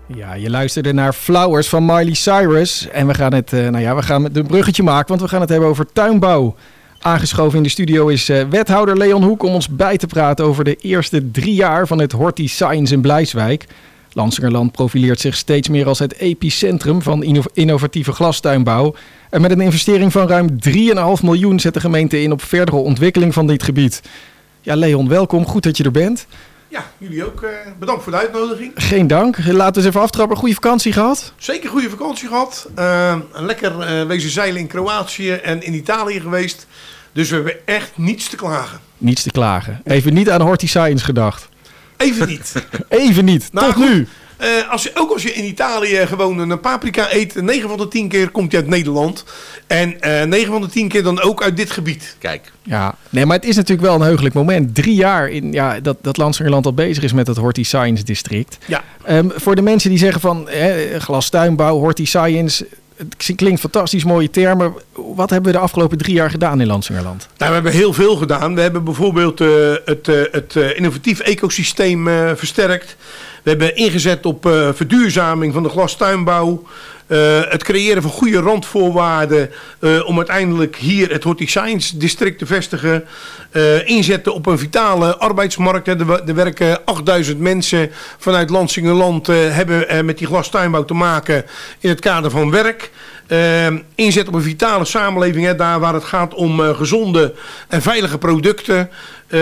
Ja, je luisterde naar Flowers van Miley Cyrus. En we gaan het een bruggetje maken, want we gaan het hebben over tuinbouw. Aangeschoven in de studio is wethouder Leon Hoek om ons bij te praten over de eerste 3 jaar van het Horti Science in Blijswijk. Lansingerland profileert zich steeds meer als het epicentrum van innovatieve glastuinbouw. En met een investering van ruim 3,5 miljoen zet de gemeente in op verdere ontwikkeling van dit gebied. Ja, Leon, welkom. Goed dat je er bent. Ja, jullie ook. Bedankt voor de uitnodiging. Geen dank. Laten we eens even aftrappen. Goede vakantie gehad? Zeker goede vakantie gehad. Een lekker wezen zeilen in Kroatië en in Italië geweest. Dus we hebben echt niets te klagen. Niets te klagen. Even niet aan Horti Science gedacht. Even niet. Even niet. Nou, tot goed, nu. Als je in Italië gewoon een paprika eet, 9 van de 10 keer komt hij uit Nederland. En 9 van de 10 keer dan ook uit dit gebied. Kijk. Ja, nee, maar het is natuurlijk wel een heugelijk moment. 3 jaar dat Lansingerland al bezig is met het Horti Science district. Ja. Voor de mensen die zeggen van glastuinbouw, Horti Science, het klinkt fantastisch, mooie termen. Wat hebben we de afgelopen 3 jaar gedaan in Lansingerland? Nou, we hebben heel veel gedaan. We hebben bijvoorbeeld het innovatief ecosysteem versterkt. We hebben ingezet op verduurzaming van de glastuinbouw. Het creëren van goede randvoorwaarden om uiteindelijk hier het Horti Science district te vestigen. Inzetten op een vitale arbeidsmarkt. Er werken 8000 mensen vanuit Lansingerland hebben met die glastuinbouw te maken in het kader van werk. Inzet op een vitale samenleving, daar waar het gaat om gezonde en veilige producten.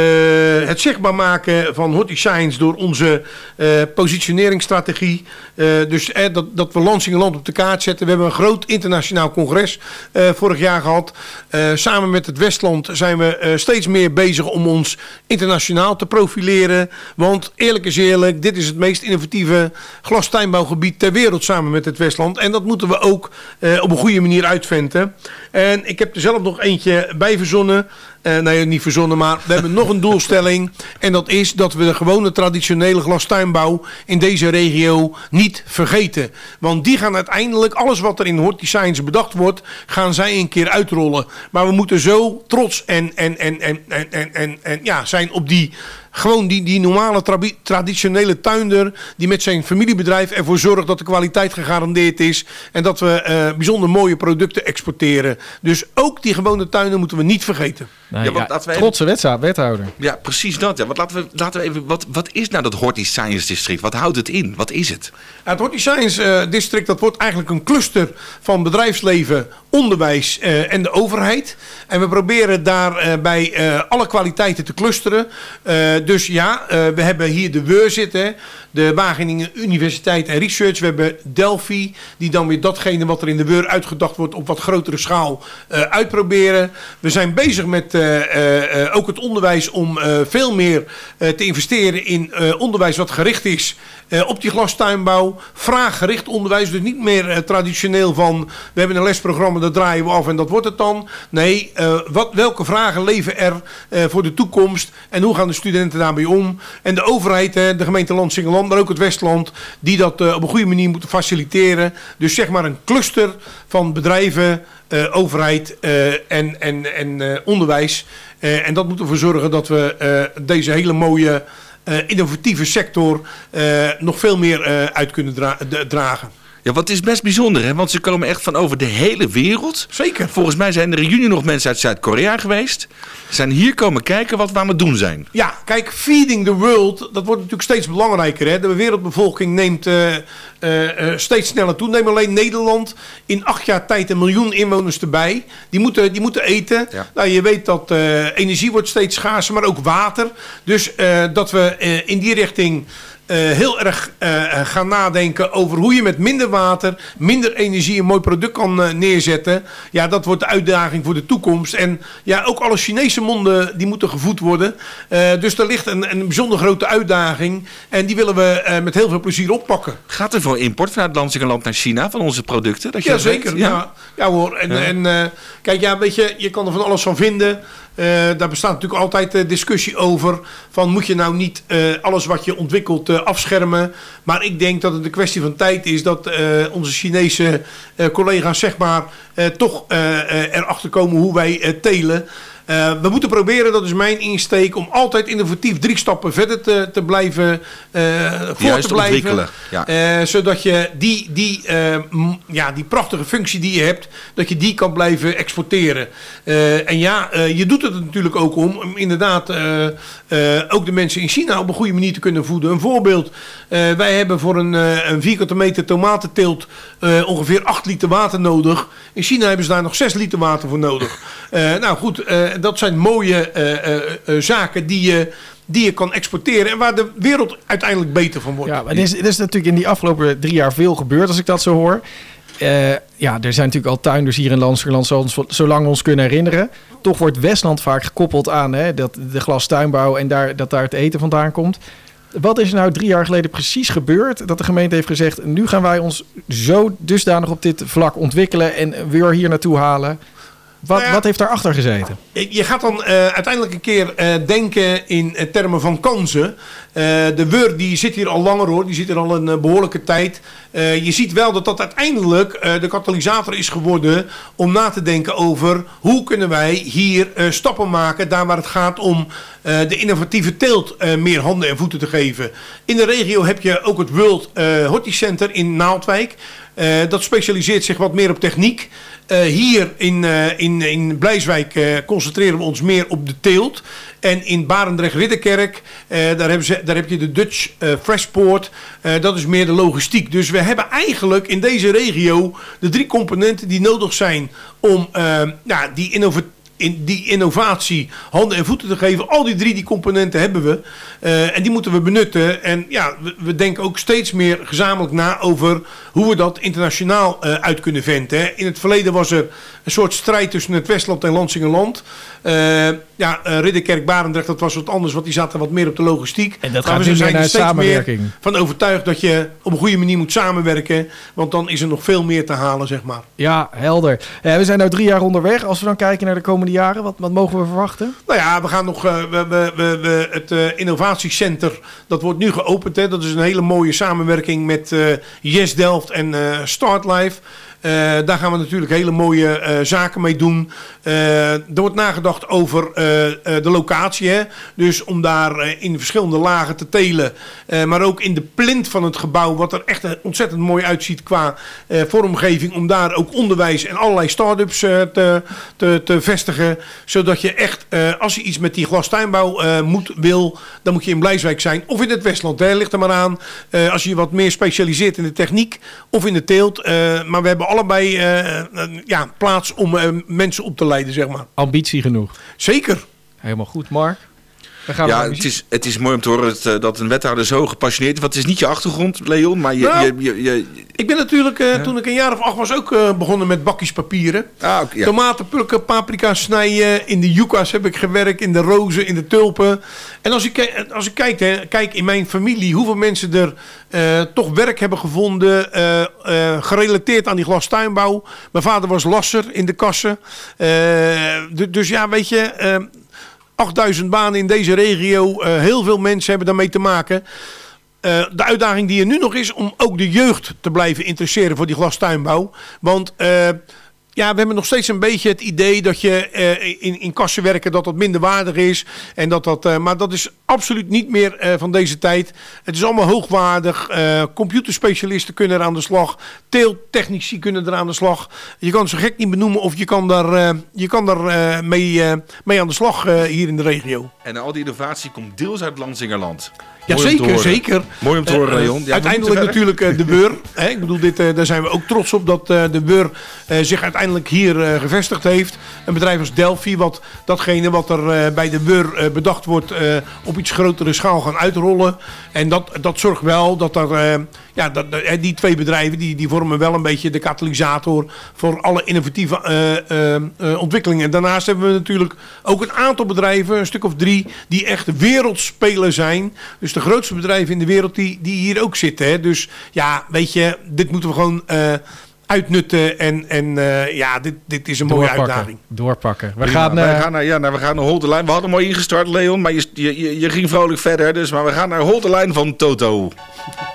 Het zichtbaar maken van Horti Science door onze positioneringsstrategie. Dus dat we Lansingerland op de kaart zetten. We hebben een groot internationaal congres vorig jaar gehad. Samen met het Westland zijn we steeds meer bezig om ons internationaal te profileren. Want eerlijk is eerlijk, dit is het meest innovatieve glastuinbouwgebied ter wereld samen met het Westland. En dat moeten we ook op een goede manier uitventen. En ik heb er zelf nog eentje bij verzonnen. Nee, niet verzonnen, maar we hebben nog een doelstelling. En dat is dat we de gewone traditionele glastuinbouw in deze regio niet vergeten. Want die gaan uiteindelijk, alles wat er in Horti Science bedacht wordt, gaan zij een keer uitrollen. Maar we moeten zo trots en zijn op die normale traditionele tuinder die met zijn familiebedrijf ervoor zorgt dat de kwaliteit gegarandeerd is en dat we bijzonder mooie producten exporteren. Dus ook die gewone tuinder moeten we niet vergeten. Trotse wethouder. Ja, precies dat. Ja. Want laten we even, wat is nou dat Horti Science district? Wat houdt het in? Wat is het? Het Horti Science district, dat wordt eigenlijk een cluster van bedrijfsleven, onderwijs en de overheid. En we proberen daarbij alle kwaliteiten te clusteren. Dus ja, we hebben hier de WUR zitten, de Wageningen Universiteit en Research. We hebben Delphi, die dan weer datgene wat er in de WUR uitgedacht wordt op wat grotere schaal uitproberen. We zijn bezig met ook het onderwijs om veel meer te investeren in onderwijs wat gericht is op die glastuinbouw. Vraaggericht onderwijs, dus niet meer traditioneel van we hebben een lesprogramma, dat draaien we af en dat wordt het dan. Nee, welke vragen leven er voor de toekomst en hoe gaan de studenten daarmee om? En de overheid, de gemeente Lansingerland, maar ook het Westland, die dat op een goede manier moeten faciliteren. Dus zeg maar een cluster van bedrijven, overheid en onderwijs. En dat moet ervoor zorgen dat we deze hele mooie innovatieve sector nog veel meer uit kunnen dragen. Ja, wat is best bijzonder, hè? Want ze komen echt van over de hele wereld. Zeker. Volgens mij zijn er in juni nog mensen uit Zuid-Korea geweest. Zijn hier komen kijken wat we aan het doen zijn. Ja, kijk, feeding the world, dat wordt natuurlijk steeds belangrijker. Hè? De wereldbevolking neemt steeds sneller toe. Neem alleen Nederland. In 8 jaar tijd 1 miljoen inwoners erbij. Die moeten eten. Ja. Nou, je weet dat energie wordt steeds schaarser, maar ook water. Dus dat we in die richting heel erg gaan nadenken over hoe je met minder water, minder energie een mooi product kan neerzetten. Ja, dat wordt de uitdaging voor de toekomst. En ja, ook alle Chinese monden die moeten gevoed worden. Dus er ligt een bijzonder grote uitdaging. En die willen we met heel veel plezier oppakken. Gaat er voor import vanuit Lansingerland naar China van onze producten? Dat je ja, zeker. Ja, hoor. En kijk, ja, weet je kan er van alles van vinden. Daar bestaat natuurlijk altijd discussie over. Van moet je nou niet alles wat je ontwikkelt afschermen. Maar ik denk dat het een kwestie van tijd is dat onze Chinese collega's zeg maar toch erachter komen hoe wij telen. We moeten proberen, dat is mijn insteek, om altijd innovatief 3 stappen verder te blijven voor te blijven. Ja. Zodat je die prachtige functie die je hebt, dat je die kan blijven exporteren. En je doet het natuurlijk ook om inderdaad ook de mensen in China op een goede manier te kunnen voeden. Een voorbeeld, wij hebben voor een vierkante meter tomatenteelt ongeveer 8 liter water nodig. In China hebben ze daar nog 6 liter water voor nodig. Nou goed, dat zijn mooie zaken die je kan exporteren en waar de wereld uiteindelijk beter van wordt. Ja, maar er is natuurlijk in die afgelopen 3 jaar veel gebeurd, als ik dat zo hoor. Er zijn natuurlijk al tuinders hier in Lansingerland, zolang we ons kunnen herinneren. Toch wordt Westland vaak gekoppeld aan de glastuinbouw en dat daar het eten vandaan komt. Wat is er nou 3 jaar geleden precies gebeurd? Dat de gemeente heeft gezegd, nu gaan wij ons zo dusdanig op dit vlak ontwikkelen en weer hier naartoe halen. Wat heeft daarachter gezeten? Je gaat dan uiteindelijk een keer denken in termen van kansen. De WUR die zit hier al langer hoor, die zit er al een behoorlijke tijd. Je ziet wel dat katalysator de katalysator is geworden om na te denken over hoe kunnen wij hier stappen maken. Daar waar het gaat om de innovatieve teelt meer handen en voeten te geven. In de regio heb je ook het World Horticenter in Naaldwijk. Dat specialiseert zich wat meer op techniek. Hier in Blijswijk concentreren we ons meer op de teelt. En in Barendrecht-Ridderkerk, daar heb je de Dutch Freshport. Dat is meer de logistiek. Dus we hebben eigenlijk in deze regio de 3 componenten die nodig zijn om die innovatie handen en voeten te geven. Al die 3 componenten hebben we. En die moeten we benutten. En ja, we denken ook steeds meer gezamenlijk na over hoe we dat internationaal uit kunnen venten. Hè. In het verleden was er een soort strijd tussen het Westland en Lansingerland. Ridderkerk, Barendrecht, dat was wat anders, want die zaten wat meer op de logistiek. En dat gaat nu naar samenwerking. Meer van overtuigd dat je op een goede manier moet samenwerken, want dan is er nog veel meer te halen, zeg maar. Ja, helder. We zijn nu 3 jaar onderweg. Als we dan kijken naar de komende jaren, wat mogen we verwachten? Nou ja, we gaan nog het innovatiecenter, dat wordt nu geopend. Hè. Dat is een hele mooie samenwerking met Yes Delft en StartLife. Daar gaan we natuurlijk hele mooie zaken mee doen. Er wordt nagedacht over de locatie. Hè? Dus om daar in verschillende lagen te telen. Maar ook in de plint van het gebouw. Wat er echt ontzettend mooi uitziet qua vormgeving. Om daar ook onderwijs en allerlei start-ups te vestigen. Zodat je echt, als je iets met die glastuinbouw wil. Dan moet je in Blijswijk zijn. Of in het Westland. Hè? Ligt er maar aan. Als je wat meer specialiseert in de techniek. Of in de teelt. Maar we hebben allebei plaats om mensen op te leiden, zeg maar. Ambitie genoeg. Zeker. Helemaal goed, Mark. Het is mooi om te horen dat een wethouder zo gepassioneerd is. Want het is niet je achtergrond, Leon, maar ik ben natuurlijk, toen ik een jaar of 8 was, ook begonnen met bakjes papieren. Tomaten plukken, paprika snijden. In de yucca's heb ik gewerkt, in de rozen, in de tulpen. En als ik kijk in mijn familie, hoeveel mensen er toch werk hebben gevonden, gerelateerd aan die glastuinbouw. Mijn vader was lasser in de kassen. Dus ja, weet je... 8000 banen in deze regio. Heel veel mensen hebben daarmee te maken. De uitdaging die er nu nog is om ook de jeugd te blijven interesseren voor die glastuinbouw. Want we hebben nog steeds een beetje het idee dat je in kassen werken dat minder waardig is. En maar dat is absoluut niet meer van deze tijd. Het is allemaal hoogwaardig. Computerspecialisten kunnen er aan de slag. Teeltechnici kunnen er aan de slag. Je kan het zo gek niet benoemen of je kan daar mee aan de slag hier in de regio. En al die innovatie komt deels uit Lansingerland. Ja, zeker. Mooi om te horen, Leon. Uiteindelijk natuurlijk de WUR. Ik bedoel, daar zijn we ook trots op dat de WUR zich uiteindelijk hier gevestigd heeft. Een bedrijf als Delphi, datgene wat er bij de WUR bedacht wordt op iets grotere schaal gaan uitrollen. En dat zorgt wel dat er... die 2 bedrijven die vormen wel een beetje de katalysator voor alle innovatieve ontwikkelingen. En daarnaast hebben we natuurlijk ook een aantal bedrijven, een stuk of 3, die echt wereldspeler zijn. Dus de grootste bedrijven in de wereld die hier ook zitten. Hè. Dus ja, weet je, dit moeten we gewoon uitnutten. En dit is een mooie uitdaging. Doorpakken. We gaan naar Holterlijn. We hadden mooi ingestart, Leon, maar je ging vrolijk verder. Maar we gaan naar Holterlijn van Toto.